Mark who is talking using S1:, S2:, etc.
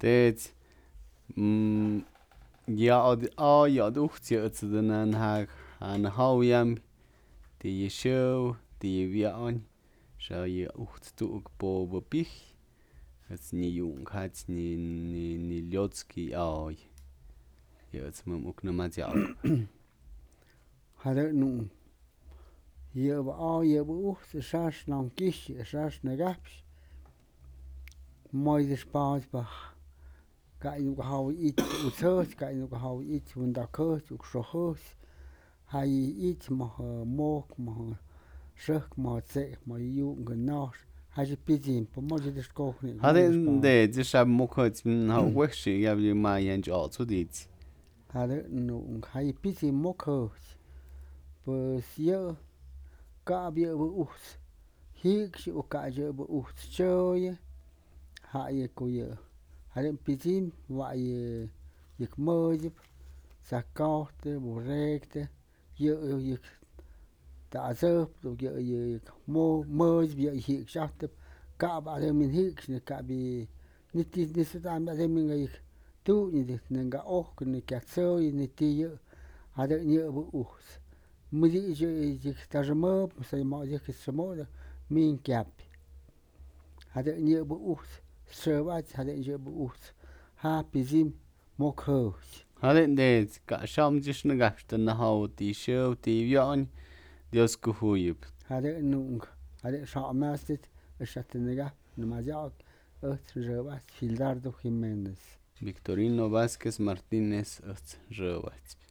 S1: teets ya't ujtziʉtʉtʉnam janʉ jʉwyam tiʉ shʉw tiʉ wyaʉñ sha yʉ ujtztuʉk pʉpʉ pij ʉtz ni yuŋjach ni llotzqui ʉʉ yʉʉts mʉm ucnʉmadsachʉcʉ
S2: jadʉ nuu yʉpʉ ujtz sasnam quishiʉ sasnʉgapsh mʉyʉs pazpa cay nugʉ jawʉ itʉ utz jʉs cay nugʉ jawʉ itʉ wʉndak jʉs ucsʉj jʉs jay itʉ mʉjʉ mʉk mʉjʉ sʉjk mʉjʉ cheg mʉjʉ yuŋ nʉjs jaychip pichimpʉ
S1: jade de sap muk jʉch wejshi yap yʉ mayʉnch ʉtzuditzi
S2: jadʉ nuu jay pichim mʉk jʉch pues yʉʉ cap yʉpʉ ujtz jicshi u cap yʉpʉ ujtz chʉyʉ jayʉ cuyʉ jadʉn pichim wayʉ yʉg mʉdʉp tzakajtʉ burrectʉ yʉ tazʉjptʉ yʉ mʉdʉp yʉ jicshajtʉp cap adʉmin jicshi cap ni adʉmin hʉy tuuñ nʉga ʉjcuy ni cay tzʉʉyʉ ni tiyʉ jadʉn yʉpʉ ujtz min queqpi jadʉn yʉpʉ ujtz tzʉpach jadʉn yʉpʉ ujtz pichim mʉk jʉch
S1: jadʉn de ca shʉmchis nʉgapshtʉ nʉ jʉwʉ tiy shʉw tiy wyaʉñ dios cujuyʉp
S2: jadʉn nuu jadʉn shʉmastʉt hʉy nʉmasachʉcʉ ʉjtz rʉpach Gildardo Jimenez
S1: Victorino Vasquez Martinez ʉjtz rʉpach